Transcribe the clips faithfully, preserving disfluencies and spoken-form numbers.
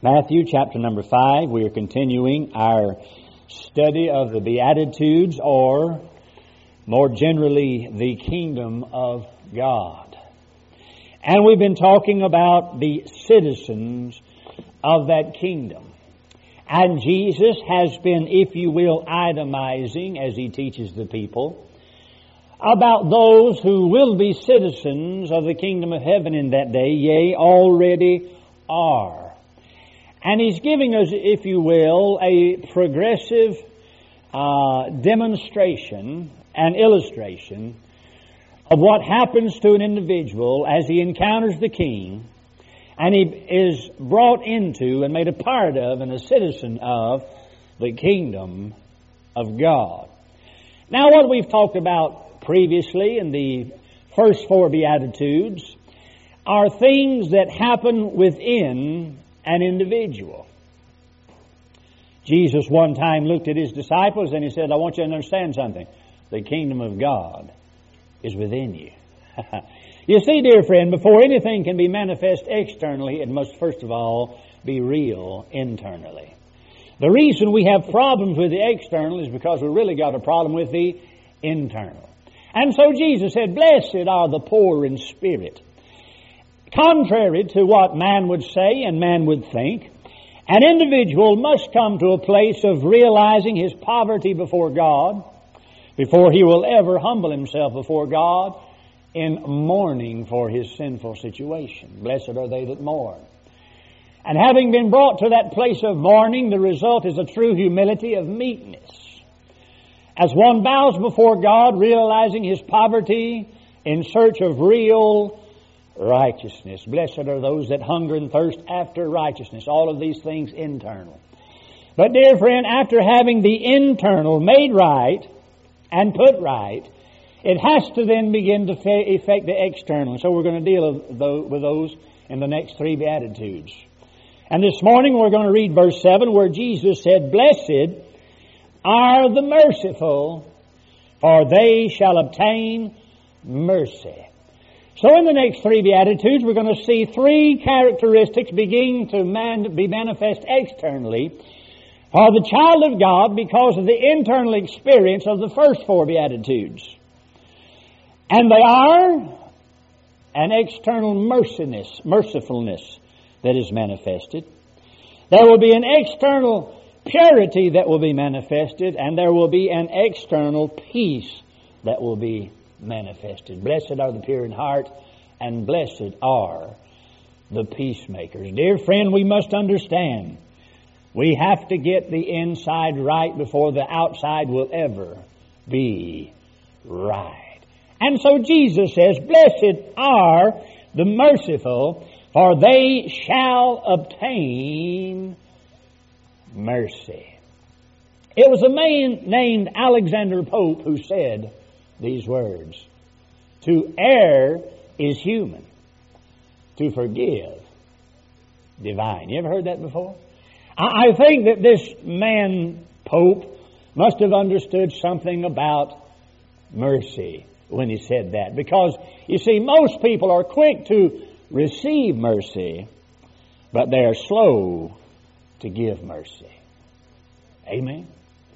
Matthew chapter number five. We are continuing our study of the Beatitudes, or more generally, the kingdom of God. And we've been talking about the citizens of that kingdom. And Jesus has been, if you will, itemizing as He teaches the people about those who will be citizens of the kingdom of heaven in that day, yea, already are. And He's giving us, if you will, a progressive uh, demonstration and illustration of what happens to an individual as he encounters the King and he is brought into and made a part of and a citizen of the kingdom of God. Now, what we've talked about previously in the first four Beatitudes are things that happen within an individual. Jesus one time looked at His disciples and He said, I want you to understand something. The kingdom of God is within you. You see, dear friend, before anything can be manifest externally, it must first of all be real internally. The reason we have problems with the external is because we really got a problem with the internal. And so Jesus said, blessed are the poor in spirit. Contrary to what man would say and man would think, an individual must come to a place of realizing his poverty before God before he will ever humble himself before God in mourning for his sinful situation. Blessed are they that mourn. And having been brought to that place of mourning, the result is a true humility of meekness. As one bows before God, realizing his poverty in search of real righteousness. Blessed are those that hunger and thirst after righteousness. All of these things internal. But dear friend, after having the internal made right and put right, it has to then begin to affect the external. So we're going to deal with those in the next three Beatitudes. And this morning we're going to read verse seven where Jesus said, blessed are the merciful, for they shall obtain mercy. So in the next three Beatitudes, we're going to see three characteristics beginning to man, be manifest externally for the child of God because of the internal experience of the first four Beatitudes. And they are an external merciness, mercifulness that is manifested. There will be an external purity that will be manifested, and there will be an external peace that will be manifested. Blessed are the pure in heart, and blessed are the peacemakers. Dear friend, we must understand we have to get the inside right before the outside will ever be right. And so Jesus says, blessed are the merciful, for they shall obtain mercy. It was a man named Alexander Pope who said these words, to err is human, to forgive divine. You ever heard that before? I think that this man, Pope, must have understood something about mercy when he said that. Because, you see, most people are quick to receive mercy, but they are slow to give mercy. Amen?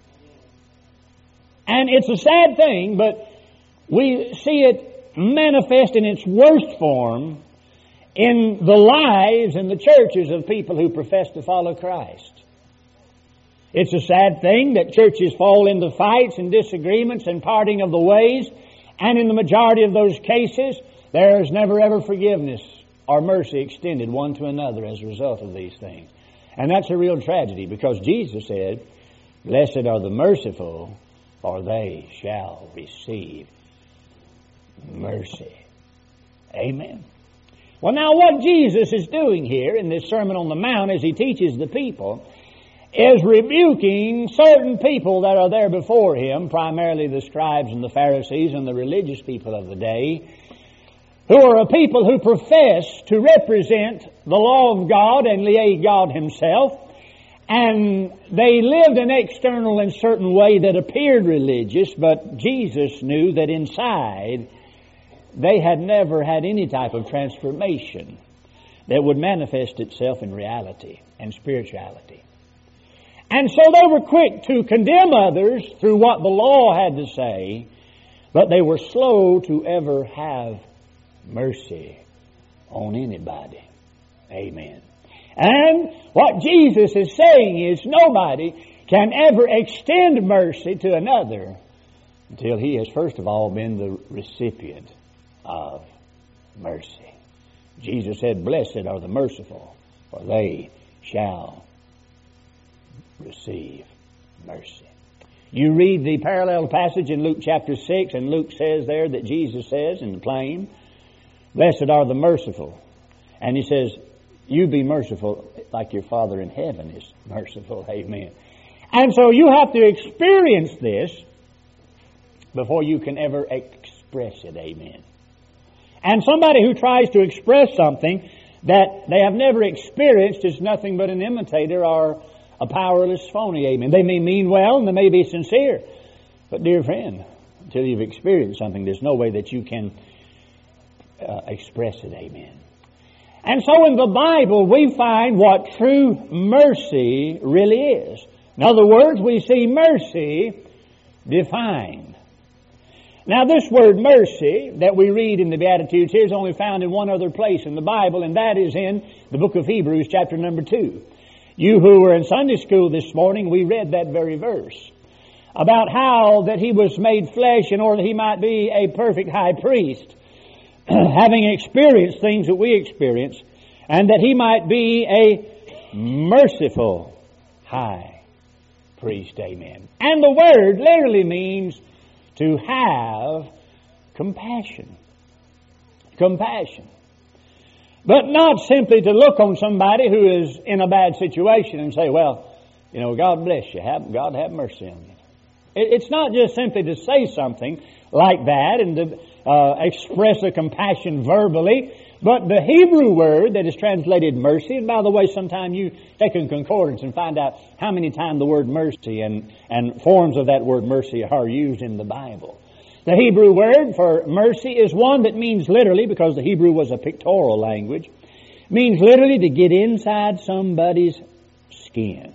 And it's a sad thing, but we see it manifest in its worst form in the lives and the churches of people who profess to follow Christ. It's a sad thing that churches fall into fights and disagreements and parting of the ways, and in the majority of those cases, there is never ever forgiveness or mercy extended one to another as a result of these things. And that's a real tragedy, because Jesus said, blessed are the merciful, for they shall receive mercy. Amen. Well, now what Jesus is doing here in this Sermon on the Mount as He teaches the people is rebuking certain people that are there before Him, primarily the scribes and the Pharisees and the religious people of the day, who are a people who profess to represent the law of God and yea, God Himself, and they lived an external and certain way that appeared religious, but Jesus knew that inside they had never had any type of transformation that would manifest itself in reality. and spirituality. And so they were quick to condemn others through what the law had to say, but they were slow to ever have mercy on anybody. Amen. And what Jesus is saying is nobody can ever extend mercy to another until he has first of all been the recipient of mercy. Jesus said, "Blessed are the merciful, for they shall receive mercy." You read the parallel passage in Luke chapter six, and Luke says there that Jesus says in the plain, "Blessed are the merciful." And he says, "You be merciful like your Father in heaven is merciful." Amen. And so you have to experience this before you can ever express it. Amen. And somebody who tries to express something that they have never experienced is nothing but an imitator or a powerless phony. Amen. They may mean well and they may be sincere. But dear friend, until you've experienced something, there's no way that you can uh, express it. Amen. And so in the Bible we find what true mercy really is. In other words, we see mercy defined. Now this word mercy that we read in the Beatitudes here is only found in one other place in the Bible, and that is in the book of Hebrews chapter number two. You who were in Sunday school this morning, we read that very verse about how that He was made flesh in order that He might be a perfect high priest, having experienced things that we experience, and that He might be a merciful high priest. Amen. And the word literally means to have compassion. Compassion. But not simply to look on somebody who is in a bad situation and say, well, you know, God bless you. Have, God have mercy on you. It, it's not just simply to say something like that and to uh, express a compassion verbally, but the Hebrew word that is translated mercy, and by the way, sometime you take a concordance and find out how many times the word mercy and, and forms of that word mercy are used in the Bible. The Hebrew word for mercy is one that means literally, because the Hebrew was a pictorial language, means literally to get inside somebody's skin.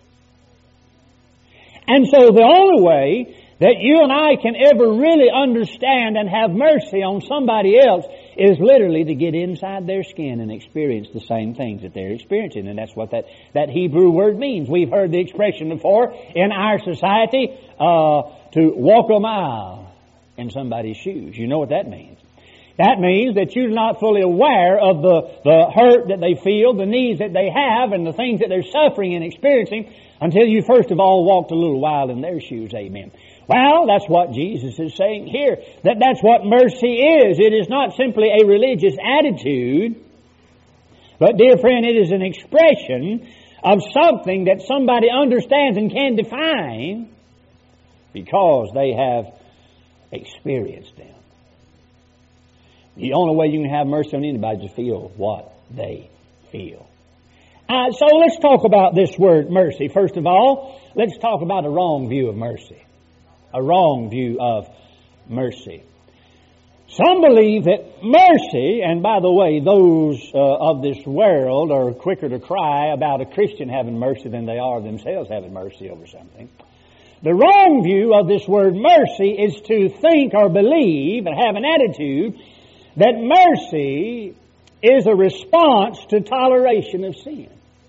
And so the only way that you and I can ever really understand and have mercy on somebody else is literally to get inside their skin and experience the same things that they're experiencing. And that's what that, that Hebrew word means. We've heard the expression before in our society, uh, to walk a mile in somebody's shoes. You know what that means. That means that you're not fully aware of the, the hurt that they feel, the needs that they have, and the things that they're suffering and experiencing until you first of all walked a little while in their shoes. Amen. Well, that's what Jesus is saying here, that that's what mercy is. It is not simply a religious attitude, but, dear friend, it is an expression of something that somebody understands and can define because they have experienced them. The only way you can have mercy on anybody is to feel what they feel. Uh, so let's talk about this word mercy. First of all, let's talk about a wrong view of mercy. A wrong view of mercy. Some believe that mercy, and by the way, those uh, of this world are quicker to cry about a Christian having mercy than they are themselves having mercy over something. The wrong view of this word mercy is to think or believe and have an attitude that mercy is a response to toleration of sin.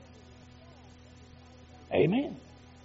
Amen.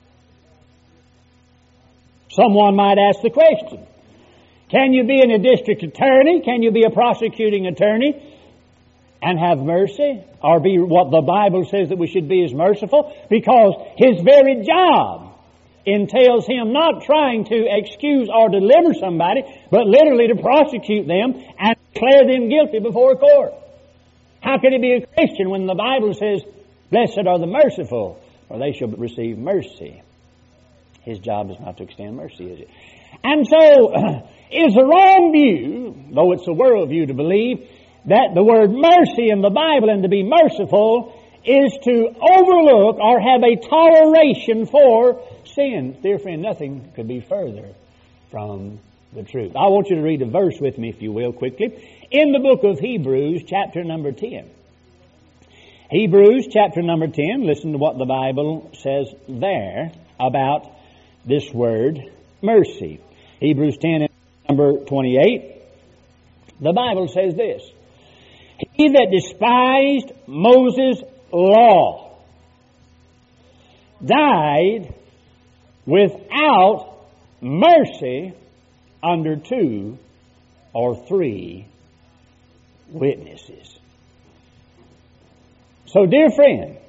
Someone might ask the question, can you be in a district attorney, can you be a prosecuting attorney and have mercy? Or be what the Bible says that we should be is merciful? Because his very job entails him not trying to excuse or deliver somebody, but literally to prosecute them and declare them guilty before a court. How can he be a Christian when the Bible says, blessed are the merciful, for they shall receive mercy? His job is not to extend mercy, is it? And so, it's a wrong view, though it's a world view, to believe that the word mercy in the Bible and to be merciful is to overlook or have a toleration for sin. Dear friend, nothing could be further from the truth. I want you to read a verse with me, if you will, quickly. In the book of Hebrews, chapter number ten. Hebrews chapter number ten, listen to what the Bible says there about this word, mercy. Hebrews ten, number twenty-eight, the Bible says this: He that despised Moses' law died without mercy under two or three witnesses. So, dear friend,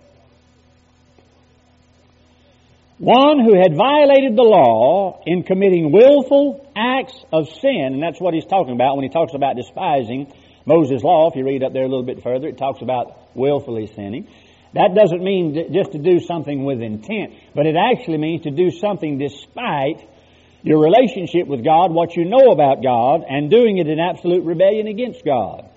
one who had violated the law in committing willful acts of sin, and that's what he's talking about when he talks about despising Moses' law. If you read up there a little bit further, it talks about willfully sinning. That doesn't mean just to do something with intent, but it actually means to do something despite your relationship with God, what you know about God, and doing it in absolute rebellion against God.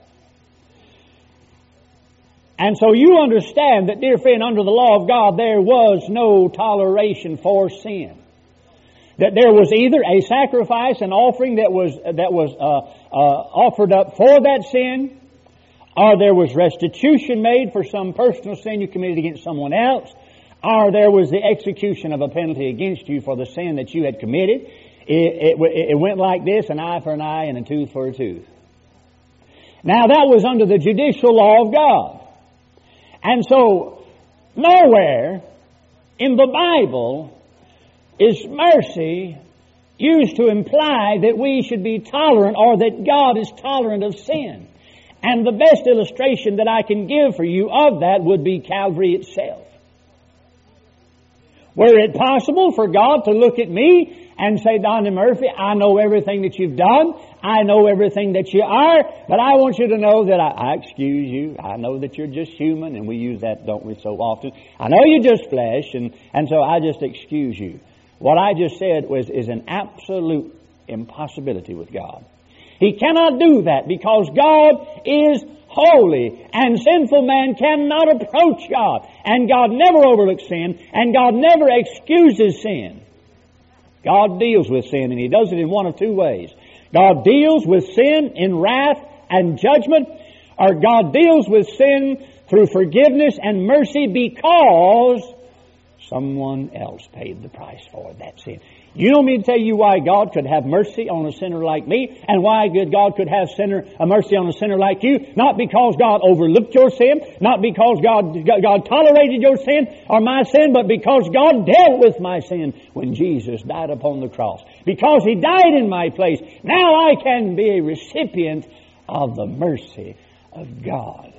And so you understand that, dear friend, under the law of God, there was no toleration for sin. That there was either a sacrifice, an offering that was that was uh, uh, offered up for that sin, or there was restitution made for some personal sin you committed against someone else, or there was the execution of a penalty against you for the sin that you had committed. It, it, it went like this: an eye for an eye and a tooth for a tooth. Now that was under the judicial law of God. And so, nowhere in the Bible is mercy used to imply that we should be tolerant or that God is tolerant of sin. And the best illustration that I can give for you of that would be Calvary itself. Were it possible for God to look at me and say, Donnie Murphy, I know everything that you've done. I know everything that you are. But I want you to know that I, I excuse you. I know that you're just human, and we use that, don't we, so often. I know you're just flesh, and, and so I just excuse you. What I just said was is an absolute impossibility with God. He cannot do that because God is holy, and sinful man cannot approach God. And God never overlooks sin, and God never excuses sin. God deals with sin, and He does it in one of two ways. God deals with sin in wrath and judgment, or God deals with sin through forgiveness and mercy because someone else paid the price for that sin. You don't mean to tell you why God could have mercy on a sinner like me, and why good God could have sinner a mercy on a sinner like you? Not because God overlooked your sin, not because God God tolerated your sin or my sin, but because God dealt with my sin when Jesus died upon the cross. Because He died in my place, now I can be a recipient of the mercy of God.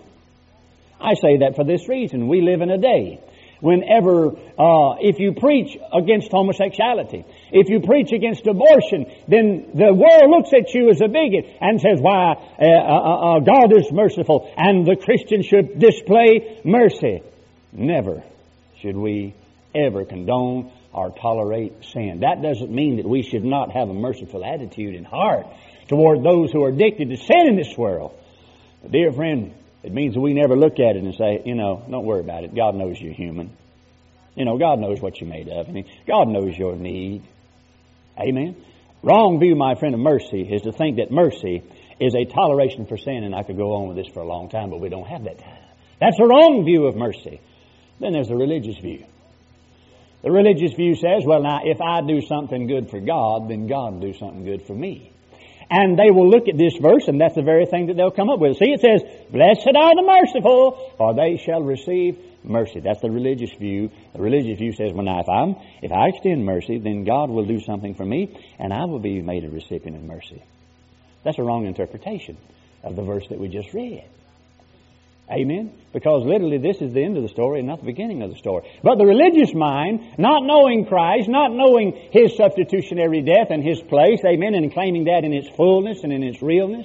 I say that for this reason. We live in a day whenever, uh, if you preach against homosexuality, if you preach against abortion, then the world looks at you as a bigot and says, why, uh, uh, uh, God is merciful and the Christian should display mercy. Never should we ever condone or tolerate sin. That doesn't mean that we should not have a merciful attitude in heart toward those who are addicted to sin in this world. But dear friend, it means that we never look at it and say, you know, don't worry about it. God knows you're human. You know, God knows what you're made of. I mean, God knows your need. Amen? Wrong view, my friend, of mercy is to think that mercy is a toleration for sin, and I could go on with this for a long time, but we don't have that time. That's a wrong view of mercy. Then there's the religious view. The religious view says, well, now, if I do something good for God, then God will do something good for me. And they will look at this verse, and that's the very thing that they'll come up with. See, it says, blessed are the merciful, for they shall receive mercy. That's the religious view. The religious view says, well, now, if, I'm, if I extend mercy, then God will do something for me, and I will be made a recipient of mercy. That's a wrong interpretation of the verse that we just read. Amen? Because literally this is the end of the story and not the beginning of the story. But the religious mind, not knowing Christ, not knowing His substitutionary death and His place, amen, and claiming that in its fullness and in its realness,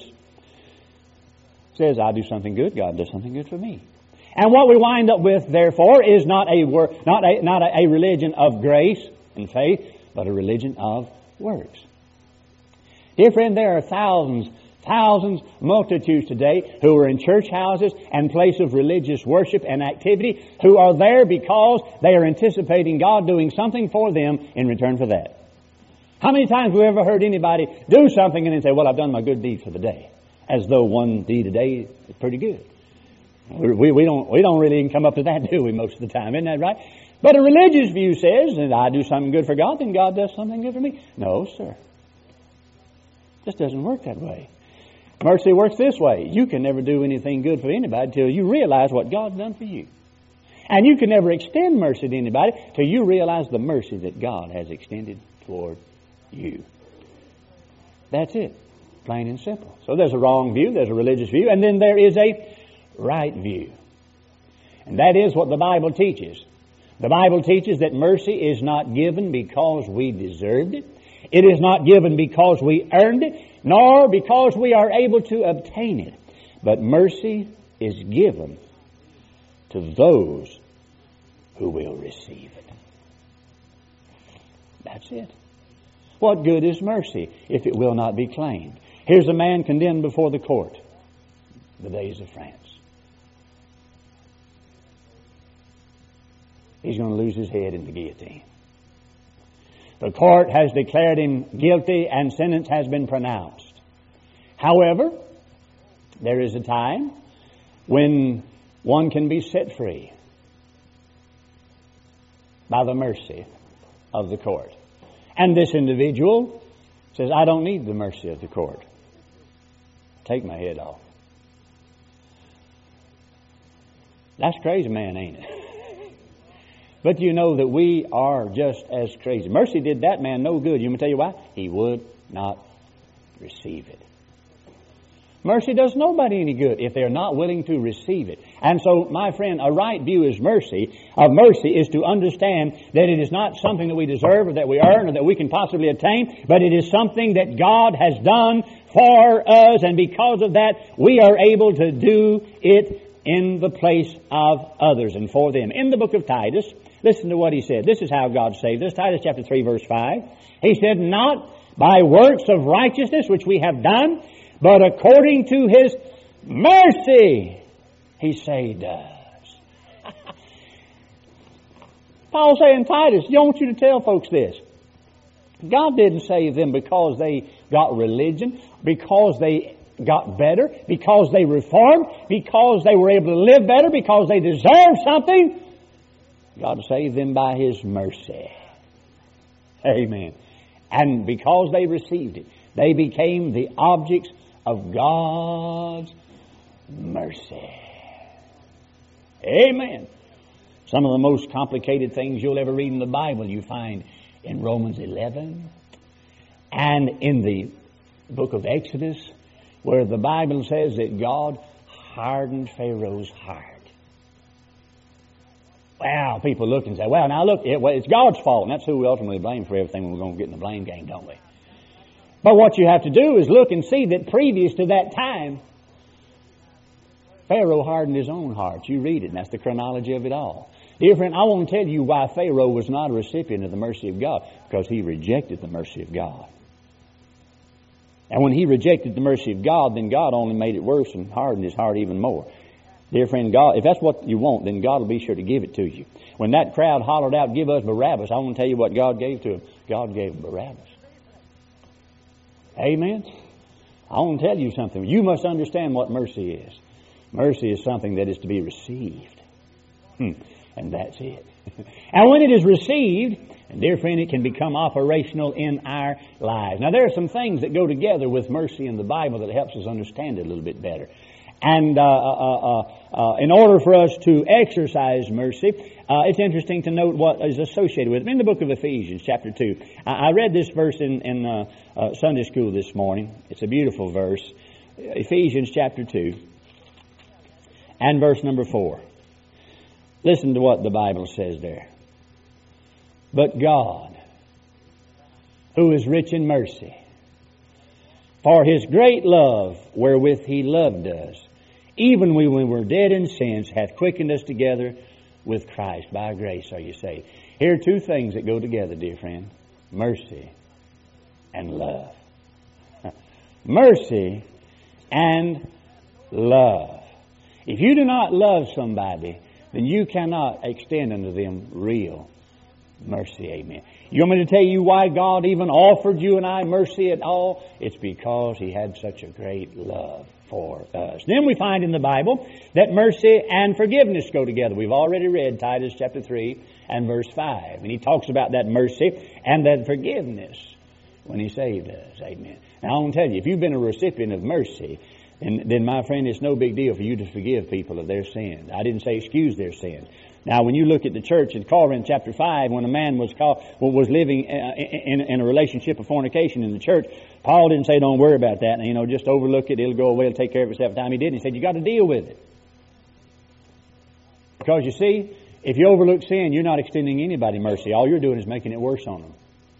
says, I do something good, God does something good for me. And what we wind up with, therefore, is not a not a, not a religion of grace and faith, but a religion of works. Dear friend, there are thousands Thousands, multitudes today who are in church houses and places of religious worship and activity who are there because they are anticipating God doing something for them in return for that. How many times have we ever heard anybody do something and then say, well, I've done my good deed for the day, as though one deed a day is pretty good? We, we, don't, we don't really even come up to that, do we, most of the time? Isn't that right? But a religious view says that I do something good for God, then God does something good for me. No, sir. It just doesn't work that way. Mercy works this way. You can never do anything good for anybody until you realize what God's done for you. And you can never extend mercy to anybody till you realize the mercy that God has extended toward you. That's it. Plain and simple. So there's a wrong view, there's a religious view, and then there is a right view. And that is what the Bible teaches. The Bible teaches that mercy is not given because we deserved it. It is not given because we earned it, nor because we are able to obtain it. But mercy is given to those who will receive it. That's it. What good is mercy if it will not be claimed? Here's a man condemned before the court. The days of France. He's going to lose his head in the guillotine. The court has declared him guilty and sentence has been pronounced. However, there is a time when one can be set free by the mercy of the court. And this individual says, I don't need the mercy of the court. Take my head off. That's crazy, man, ain't it? But you know that we are just as crazy. Mercy did that man no good. You want me to tell you why? He would not receive it. Mercy does nobody any good if they're not willing to receive it. And so, my friend, a right view is mercy. Of mercy is to understand that it is not something that we deserve or that we earn or that we can possibly attain, but it is something that God has done for us, and because of that, we are able to do it in the place of others and for them. In the book of Titus, listen to what he said. This is how God saved us. Titus chapter three, verse five. He said, not by works of righteousness which we have done, but according to His mercy, He saved us. Paul saying, Titus, I want you to tell folks this. God didn't save them because they got religion, because they got better, because they reformed, because they were able to live better, because they deserved something. God saved them by His mercy. Amen. And because they received it, they became the objects of God's mercy. Amen. Some of the most complicated things you'll ever read in the Bible you find in Romans eleven and in the book of Exodus, where the Bible says that God hardened Pharaoh's heart. Well, people look and say, well, now look, it, well, it's God's fault, and that's who we ultimately blame for everything when we're going to get in the blame game, don't we? But what you have to do is look and see that previous to that time, Pharaoh hardened his own heart. You read it, and that's the chronology of it all. Dear friend, I want to tell you why Pharaoh was not a recipient of the mercy of God. Because he rejected the mercy of God. And when he rejected the mercy of God, then God only made it worse and hardened his heart even more. Dear friend, God, if that's what you want, then God will be sure to give it to you. When that crowd hollered out, give us Barabbas, I want to tell you what God gave to him. God gave him Barabbas. Amen? I want to tell you something. You must understand what mercy is. Mercy is something that is to be received. Hmm. And that's it. And when it is received, and dear friend, it can become operational in our lives. Now, there are some things that go together with mercy in the Bible that helps us understand it a little bit better. And uh, uh, uh, uh, in order for us to exercise mercy, uh, it's interesting to note what is associated with it. In the book of Ephesians, chapter two, I, I read this verse in, in uh, uh, Sunday school this morning. It's a beautiful verse. Ephesians, chapter two, and verse number four. Listen to what the Bible says there. But God, who is rich in mercy, for His great love wherewith He loved us, even when we were dead in sins, hath quickened us together with Christ. By grace are you saved. Here are two things that go together, dear friend. Mercy and love. Mercy and love. If you do not love somebody, then you cannot extend unto them real mercy. Amen. You want me to tell you why God even offered you and I mercy at all? It's because He had such a great love for us. Then we find in the Bible that mercy and forgiveness go together. We've already read Titus chapter three and verse five. And he talks about that mercy and that forgiveness when he saved us. Amen. Now I want to tell you, if you've been a recipient of mercy, then, then my friend, it's no big deal for you to forgive people of their sins. I didn't say excuse their sins. Now, when you look at the church in Corinth chapter five, when a man was called, well, was living in, in, in a relationship of fornication in the church, Paul didn't say, don't worry about that. You know, just overlook it. It'll go away. It'll take care of itself. The time he did, he said, you got to deal with it. Because you see, if you overlook sin, you're not extending anybody mercy. All you're doing is making it worse on them.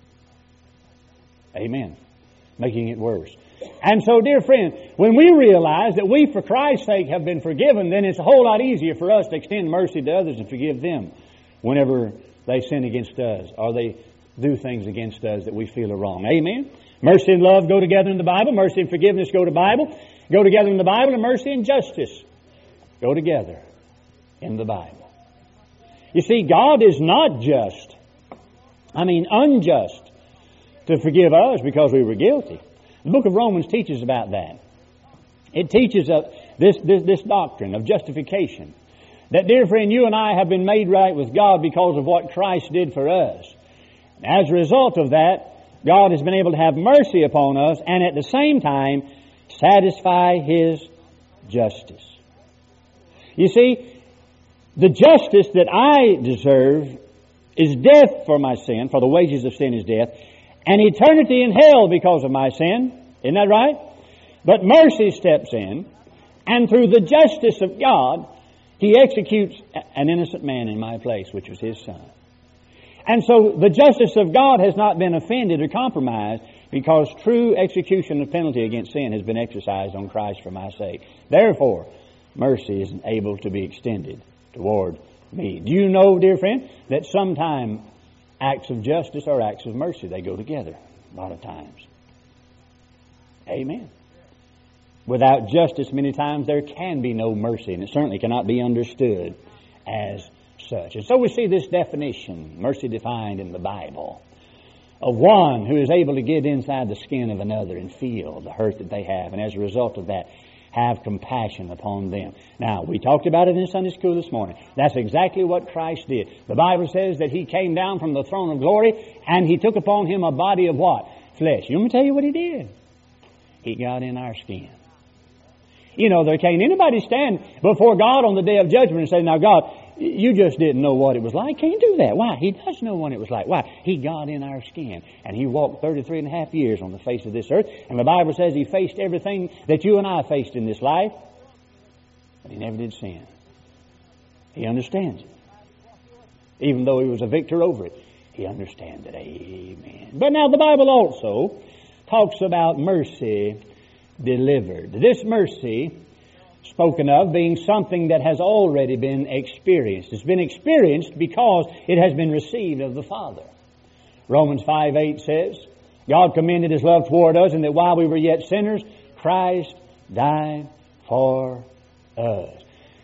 Amen. Making it worse. And so, dear friend, when we realize that we, for Christ's sake, have been forgiven, then it's a whole lot easier for us to extend mercy to others and forgive them whenever they sin against us or they do things against us that we feel are wrong. Amen? Mercy and love go together in the Bible. Mercy and forgiveness go to Bible. Go together in the Bible. And mercy and justice go together in the Bible. You see, God is not just, I mean unjust, to forgive us because we were guilty. The book of Romans teaches about that. It teaches uh, this, this, this doctrine of justification. That, dear friend, you and I have been made right with God because of what Christ did for us. As a result of that, God has been able to have mercy upon us and at the same time satisfy His justice. You see, the justice that I deserve is death for my sin, for the wages of sin is death, and eternity in hell because of my sin. Isn't that right? But mercy steps in, and through the justice of God, He executes an innocent man in my place, which was His Son. And so the justice of God has not been offended or compromised because true execution of penalty against sin has been exercised on Christ for my sake. Therefore, mercy is able to be extended toward me. Do you know, dear friend, that sometimes acts of justice or acts of mercy, they go together a lot of times. Amen. Without justice, many times there can be no mercy, and it certainly cannot be understood as such. And so we see this definition, mercy defined in the Bible, of one who is able to get inside the skin of another and feel the hurt that they have, and as a result of that, have compassion upon them. Now, we talked about it in Sunday school this morning. That's exactly what Christ did. The Bible says that He came down from the throne of glory and He took upon Him a body of what? Flesh. You want me to tell you what He did? He got in our skin. You know, there can't anybody stand before God on the day of judgment and say, now God, you just didn't know what it was like. Can't do that. Why? He does know what it was like. Why? He got in our skin. And He walked thirty-three and a half years on the face of this earth. And the Bible says He faced everything that you and I faced in this life. But He never did sin. He understands it. Even though He was a victor over it, He understands it. Amen. But now the Bible also talks about mercy delivered. This mercy spoken of being something that has already been experienced. It's been experienced because it has been received of the Father. Romans five eight says, God commended His love toward us, and that while we were yet sinners, Christ died for us.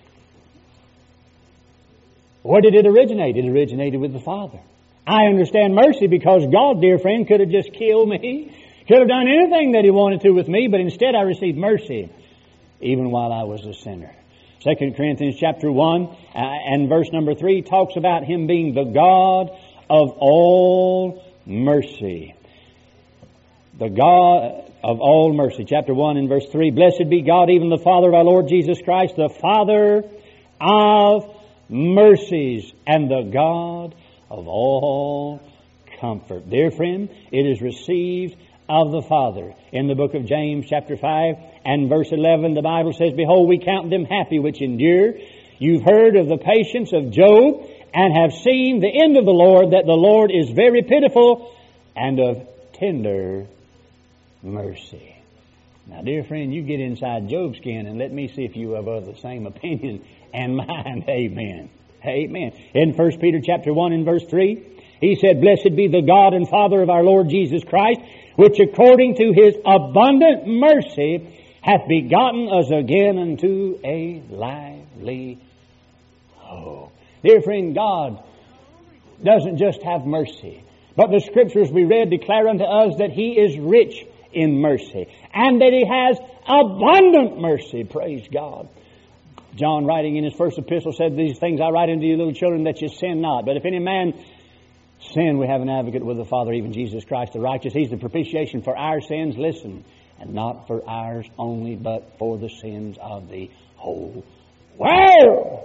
Where did it originate? It originated with the Father. I understand mercy because God, dear friend, could have just killed me, could have done anything that He wanted to with me, but instead I received mercy even while I was a sinner. Second Corinthians chapter one uh, and verse number three talks about Him being the God of all mercy. The God of all mercy. Chapter one and verse three. Blessed be God, even the Father of our Lord Jesus Christ, the Father of mercies and the God of all comfort. Dear friend, it is received of the Father. In the book of James chapter five and verse eleven, the Bible says, Behold, we count them happy which endure. You've heard of the patience of Job and have seen the end of the Lord, that the Lord is very pitiful and of tender mercy. Now, dear friend, you get inside Job's skin and let me see if you have of the same opinion and mind. Amen. Amen. In First Peter chapter one and verse three, he said, Blessed be the God and Father of our Lord Jesus Christ, which according to His abundant mercy hath begotten us again unto a lively hope. Dear friend, God doesn't just have mercy, but the Scriptures we read declare unto us that He is rich in mercy, and that He has abundant mercy. Praise God. John, writing in his first epistle, said, "These things I write unto you, little children, that you sin not. But if any man sin, we have an advocate with the Father, even Jesus Christ the righteous. He's the propitiation for our sins," listen, "and not for ours only, but for the sins of the whole world."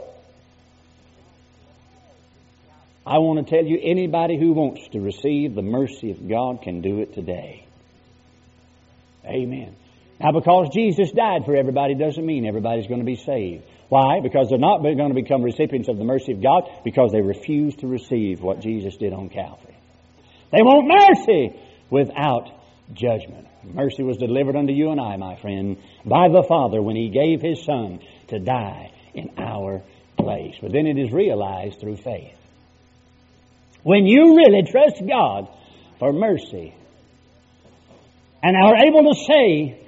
I want to tell you, anybody who wants to receive the mercy of God can do it today. Amen. Now, because Jesus died for everybody doesn't mean everybody's going to be saved. Why? Because they're not going to become recipients of the mercy of God because they refuse to receive what Jesus did on Calvary. They want mercy without judgment. Mercy was delivered unto you and I, my friend, by the Father when He gave His Son to die in our place. But then it is realized through faith. When you really trust God for mercy and are able to say,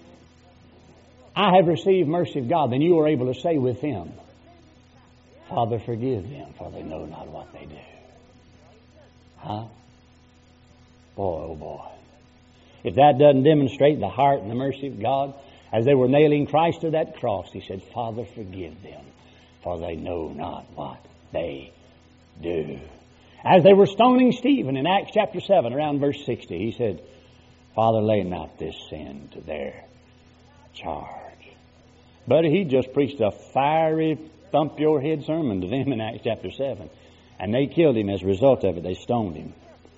"I have received mercy of God," then you are able to say with Him, "Father, forgive them, for they know not what they do." Huh? Boy, oh boy. If that doesn't demonstrate the heart and the mercy of God, as they were nailing Christ to that cross, He said, "Father, forgive them, for they know not what they do." As they were stoning Stephen in Acts chapter seven, around verse sixty, He said, "Father, lay not this sin to their charge." But He just preached a fiery, thump-your-head sermon to them in Acts chapter seven. And they killed Him as a result of it. They stoned Him.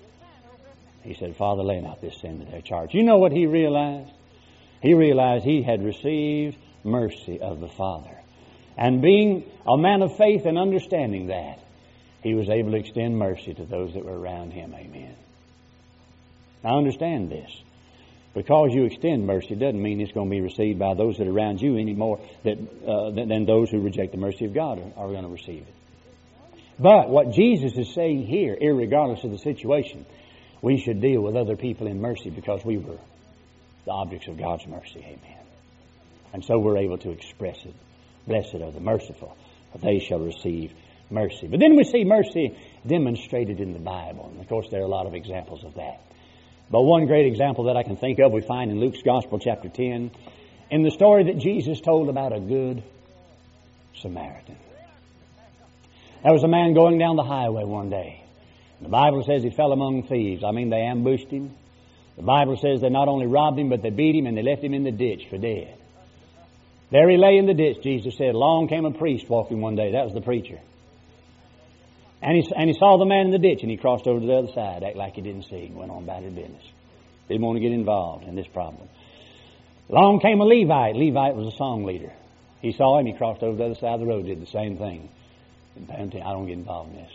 He said, "Father, lay not this sin to their charge." You know what He realized? He realized he had received mercy of the Father. And being a man of faith and understanding that, he was able to extend mercy to those that were around him. Amen. Now understand this. Because you extend mercy doesn't mean it's going to be received by those that are around you any more that, uh, than, than those who reject the mercy of God are, are going to receive it. But what Jesus is saying here, irregardless of the situation, we should deal with other people in mercy because we were the objects of God's mercy. Amen. And so we're able to express it. Blessed are the merciful, for they shall receive mercy. But then we see mercy demonstrated in the Bible. And of course there are a lot of examples of that. But one great example that I can think of we find in Luke's Gospel chapter ten, in the story that Jesus told about a good Samaritan. There was a man going down the highway one day. The Bible says he fell among thieves. I mean, they ambushed him. The Bible says they not only robbed him, but they beat him and they left him in the ditch for dead. There he lay in the ditch, Jesus said. Along came a priest walking one day. That was the preacher. And he, and he saw the man in the ditch, and he crossed over to the other side, acted like he didn't see, and went on about his business. Didn't want to get involved in this problem. Along came a Levite. Levite was a song leader. He saw him, he crossed over to the other side of the road, did the same thing. I don't get involved in this.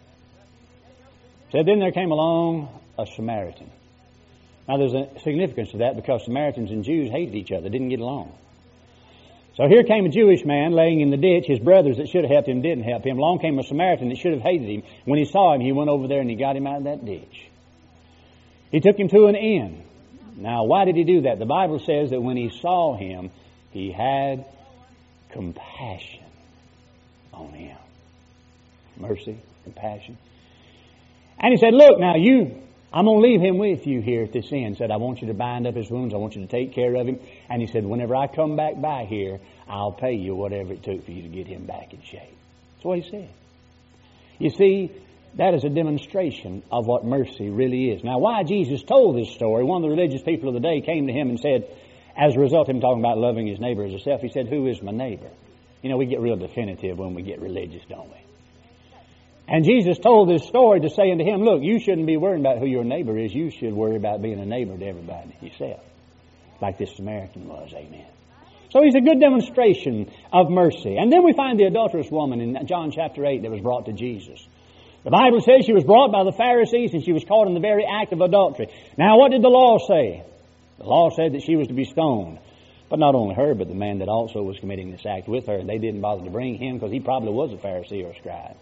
Said, then there came along a Samaritan. Now there's a significance to that because Samaritans and Jews hated each other, didn't get along. So here came a Jewish man laying in the ditch. His brothers that should have helped him didn't help him. Along came a Samaritan that should have hated him. When he saw him, he went over there and he got him out of that ditch. He took him to an inn. Now, why did he do that? The Bible says that when he saw him, he had compassion on him. Mercy, compassion. And he said, look, now you, I'm going to leave him with you here at this inn. Said, I want you to bind up his wounds. I want you to take care of him. And he said, whenever I come back by here, I'll pay you whatever it took for you to get him back in shape. That's what he said. You see, that is a demonstration of what mercy really is. Now, why Jesus told this story, one of the religious people of the day came to him and said, as a result of him talking about loving his neighbor as himself, he said, who is my neighbor? You know, we get real definitive when we get religious, don't we? And Jesus told this story to say unto him, look, you shouldn't be worrying about who your neighbor is. You should worry about being a neighbor to everybody yourself. Like this Samaritan was, amen. So he's a good demonstration of mercy. And then we find the adulterous woman in John chapter eight that was brought to Jesus. The Bible says she was brought by the Pharisees and she was caught in the very act of adultery. Now what did the law say? The law said that she was to be stoned. But not only her, but the man that also was committing this act with her. And they didn't bother to bring him because he probably was a Pharisee or a scribe.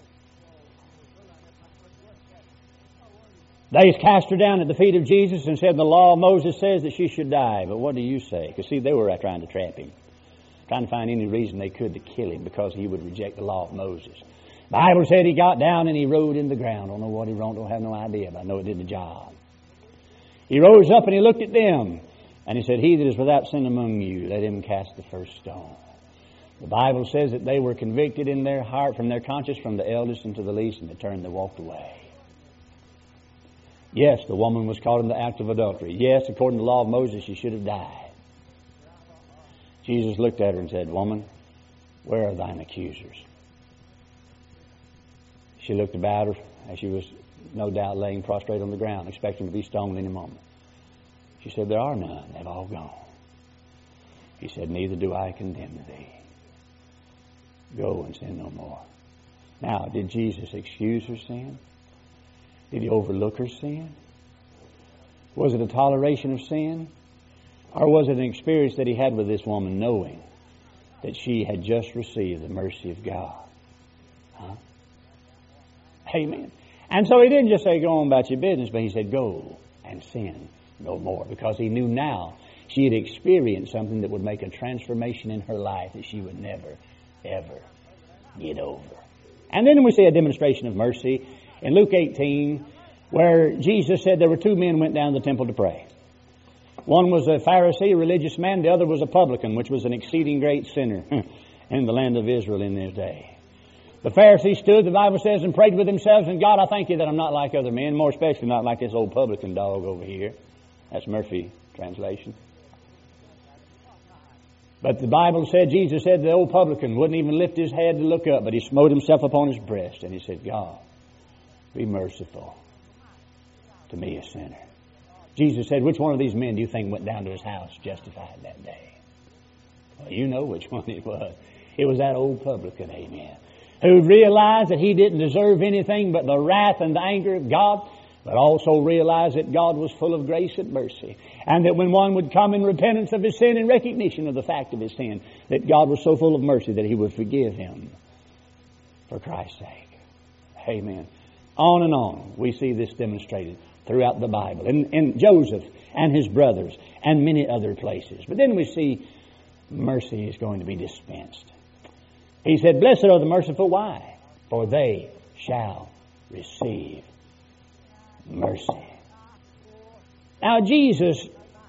They cast her down at the feet of Jesus and said, the law of Moses says that she should die. But what do you say? Because see, they were trying to trap him. Trying to find any reason they could to kill him because he would reject the law of Moses. The Bible said he got down and he rode in the ground. Don't know what he wrote, don't have no idea, but I know it did the job. He rose up and he looked at them. And he said, he that is without sin among you, let him cast the first stone. The Bible says that they were convicted in their heart, from their conscience, from the eldest unto the least, and they turned and walked away. Yes, the woman was caught in the act of adultery. Yes, according to the law of Moses, she should have died. Jesus looked at her and said, woman, where are thine accusers? She looked about her as she was no doubt laying prostrate on the ground, expecting to be stoned any moment. She said, there are none. They've all gone. He said, neither do I condemn thee. Go and sin no more. Now, did Jesus excuse her sin? Did he overlook her sin? Was it a toleration of sin? Or was it an experience that he had with this woman, knowing that she had just received the mercy of God? Huh? Amen. And so he didn't just say, go on about your business, but he said, go and sin no more. Because he knew now she had experienced something that would make a transformation in her life that she would never, ever get over. And then we see a demonstration of mercy in Luke eighteen, where Jesus said there were two men went down to the temple to pray. One was a Pharisee, a religious man. The other was a publican, which was an exceeding great sinner in the land of Israel in his day. The Pharisee stood, the Bible says, and prayed with himself, and God, I thank you that I'm not like other men, more especially not like this old publican dog over here. That's Murphy translation. But the Bible said, Jesus said the old publican wouldn't even lift his head to look up, but he smote himself upon his breast, and he said, God, be merciful to me, a sinner. Jesus said, which one of these men do you think went down to his house justified that day? Well, you know which one it was. It was that old publican, amen, who realized that he didn't deserve anything but the wrath and the anger of God, but also realized that God was full of grace and mercy. And that when one would come in repentance of his sin and recognition of the fact of his sin, that God was so full of mercy that he would forgive him for Christ's sake. Amen. On and on, we see this demonstrated throughout the Bible. In, in Joseph and his brothers and many other places. But then we see mercy is going to be dispensed. He said, blessed are the merciful. Why? For they shall receive mercy. Now, Jesus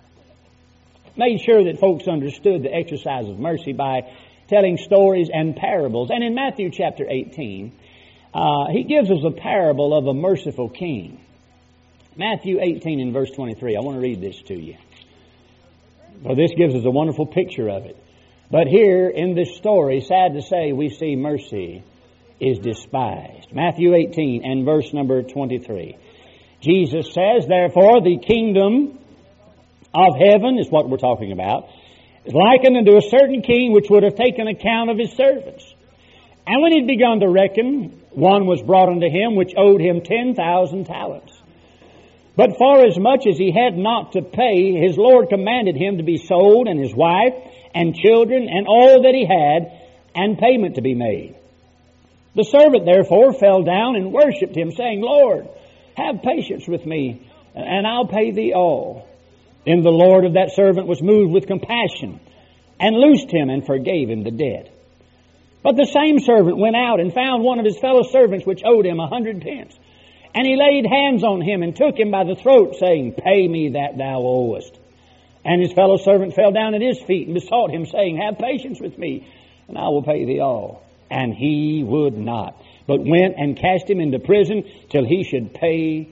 made sure that folks understood the exercise of mercy by telling stories and parables. And in Matthew chapter eighteen, uh, he gives us a parable of a merciful king. Matthew eighteen and verse twenty-three. I want to read this to you. Well, this gives us a wonderful picture of it. But here in this story, sad to say, we see mercy is despised. Matthew eighteen and verse number twenty-three. Jesus says, therefore, the kingdom of heaven is what we're talking about, is likened unto a certain king which would have taken account of his servants. And when he'd begun to reckon, one was brought unto him which owed him ten thousand talents. But for as much as he had not to pay, his Lord commanded him to be sold, and his wife, and children, and all that he had, and payment to be made. The servant therefore fell down and worshipped him, saying, Lord, have patience with me, and I'll pay thee all. Then the Lord of that servant was moved with compassion, and loosed him, and forgave him the debt. But the same servant went out and found one of his fellow servants which owed him a hundred pence. And he laid hands on him and took him by the throat, saying, pay me that thou owest. And his fellow servant fell down at his feet and besought him, saying, have patience with me, and I will pay thee all. And he would not, but went and cast him into prison till he should pay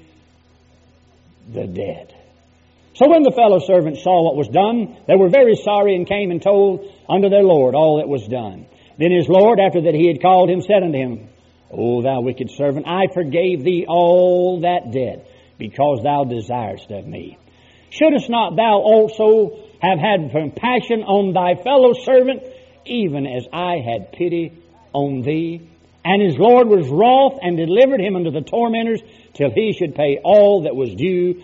the debt. So when the fellow servants saw what was done, they were very sorry, and came and told unto their Lord all that was done. Then his Lord, after that he had called him, said unto him, O thou wicked servant, I forgave thee all that debt, because thou desirest of me. Shouldest not thou also have had compassion on thy fellow servant, even as I had pity on thee? And his Lord was wroth, and delivered him unto the tormentors, till he should pay all that was due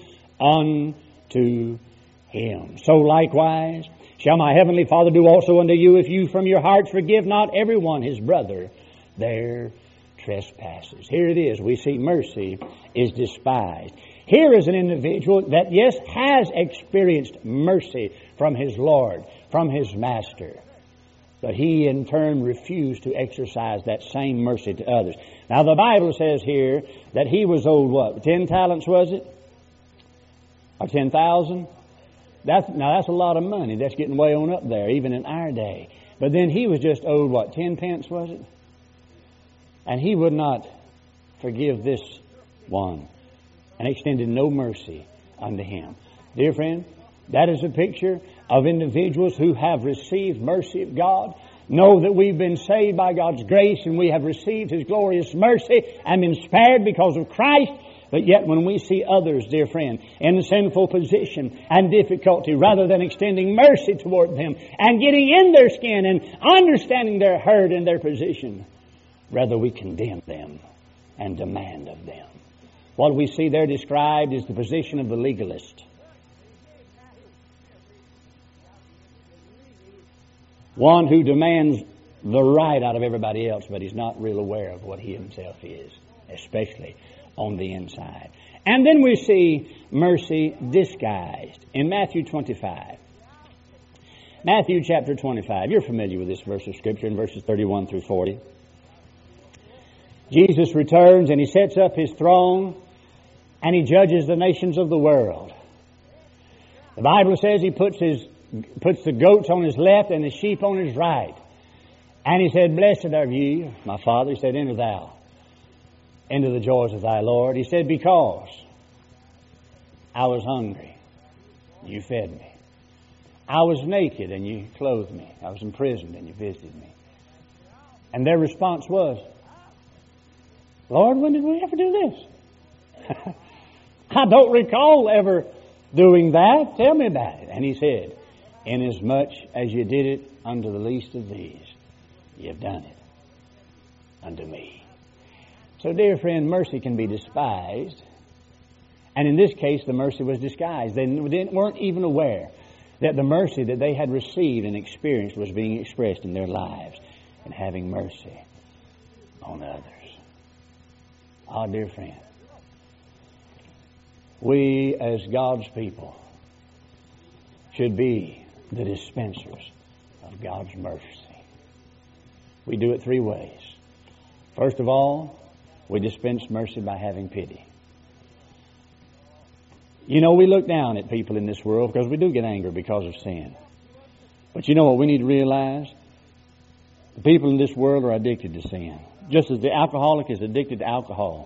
unto him. So likewise shall my heavenly Father do also unto you, if you from your hearts forgive not every one his brother their trespasses. Here it is. We see mercy is despised. Here is an individual that, yes, has experienced mercy from his Lord, from his Master. But he in turn refused to exercise that same mercy to others. Now the Bible says here that he was owed what? Ten talents, was it? Or ten thousand? That's, now that's a lot of money. That's getting way on up there, even in our day. But then he was just owed, what, ten pence, was it? And he would not forgive this one, and extended no mercy unto him. Dear friend, that is a picture of individuals who have received mercy of God. Know that we've been saved by God's grace, and we have received His glorious mercy and been spared because of Christ. But yet when we see others, dear friend, in a sinful position and difficulty, rather than extending mercy toward them and getting in their skin and understanding their hurt and their position, rather we condemn them and demand of them. What we see there described is the position of the legalist. One who demands the right out of everybody else, but he's not real aware of what he himself is, especially on the inside. And then we see mercy disguised in Matthew twenty-five. Matthew chapter twenty-five. You're familiar with this verse of Scripture in verses thirty-one through forty. Jesus returns and He sets up His throne and He judges the nations of the world. The Bible says He puts His puts the goats on His left and the sheep on His right. And He said, Blessed are ye, my Father. He said, Enter thou into the joys of thy Lord. He said, Because I was hungry, you fed me. I was naked and you clothed me. I was imprisoned and you visited me. And their response was, Lord, when did we ever do this? I don't recall ever doing that. Tell me about it. And He said, Inasmuch as you did it unto the least of these, you've done it unto me. So, dear friend, mercy can be despised. And in this case, the mercy was disguised. They weren't even aware that the mercy that they had received and experienced was being expressed in their lives in having mercy on others. Ah, dear friend, we as God's people should be the dispensers of God's mercy. We do it three ways. First of all, we dispense mercy by having pity. You know, we look down at people in this world because we do get angry because of sin. But you know what we need to realize? The people in this world are addicted to sin. Just as the alcoholic is addicted to alcohol.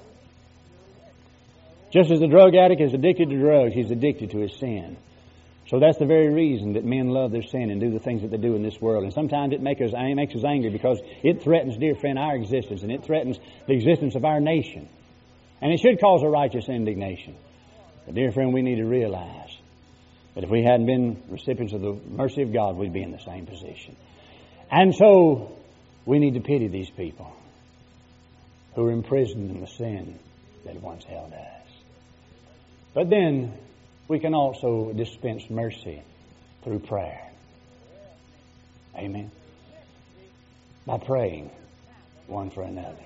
Just as the drug addict is addicted to drugs, he's addicted to his sin. So that's the very reason that men love their sin and do the things that they do in this world. And sometimes it makes us, it makes us angry because it threatens, dear friend, our existence, and it threatens the existence of our nation. And it should cause a righteous indignation. But dear friend, we need to realize that if we hadn't been recipients of the mercy of God, we'd be in the same position. And so we need to pity these people who are imprisoned in the sin that once held us. But then we can also dispense mercy through prayer. Amen. By praying one for another.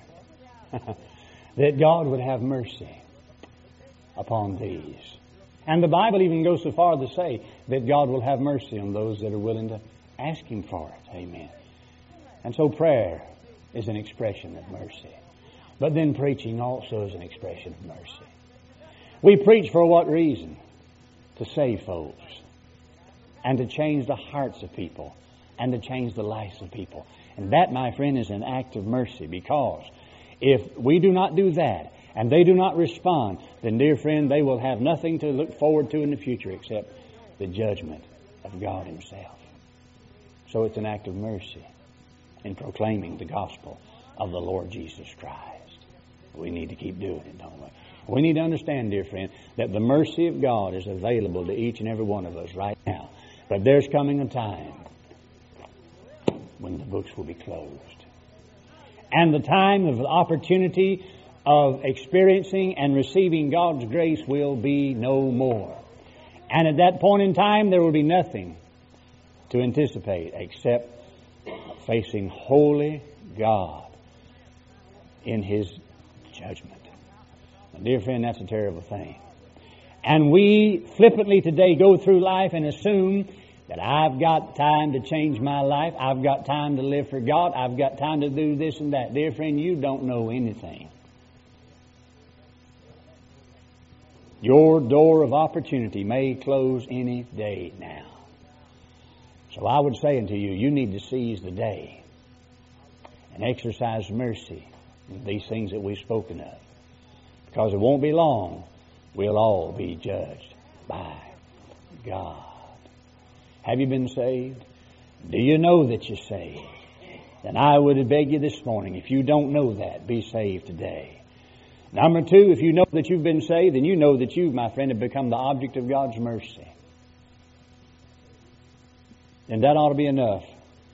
That God would have mercy upon these. And the Bible even goes so far to say that God will have mercy on those that are willing to ask Him for it. Amen. And so prayer is an expression of mercy. But then preaching also is an expression of mercy. We preach for what reason? To save folks. And to change the hearts of people. And to change the lives of people. And that, my friend, is an act of mercy. Because if we do not do that, and they do not respond, then, dear friend, they will have nothing to look forward to in the future except the judgment of God Himself. So it's an act of mercy in proclaiming the gospel of the Lord Jesus Christ. We need to keep doing it, don't we? We need to understand, dear friend, that the mercy of God is available to each and every one of us right now. But there's coming a time when the books will be closed. And the time of opportunity of experiencing and receiving God's grace will be no more. And at that point in time, there will be nothing to anticipate except facing holy God in His judgment. Now, dear friend, that's a terrible thing. And we flippantly today go through life and assume that I've got time to change my life. I've got time to live for God. I've got time to do this and that. Dear friend, you don't know anything. Your door of opportunity may close any day now. So I would say unto you, you need to seize the day and exercise mercy in these things that we've spoken of. Because it won't be long, we'll all be judged by God. Have you been saved? Do you know that you're saved? Then I would beg you this morning, if you don't know that, be saved today. Number two, if you know that you've been saved, then you know that you, my friend, have become the object of God's mercy. And that ought to be enough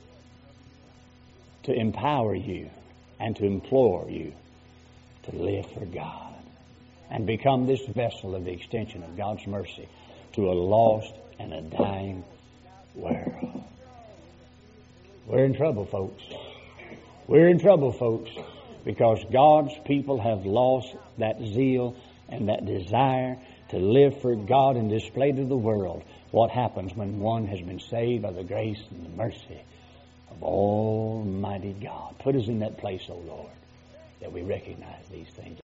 to empower you and to implore you to live for God and become this vessel of the extension of God's mercy to a lost and a dying world. We're in trouble, folks. We're in trouble, folks, because God's people have lost that zeal and that desire to live for God and display to the world what happens when one has been saved by the grace and the mercy of Almighty God. Put us in that place, O Lord, that we recognize these things.